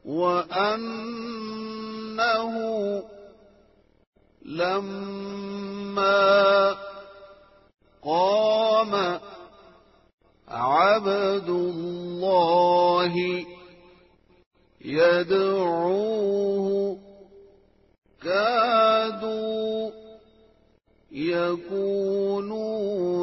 وأنه لما قام عبد الله يدعوه كادوا يكونون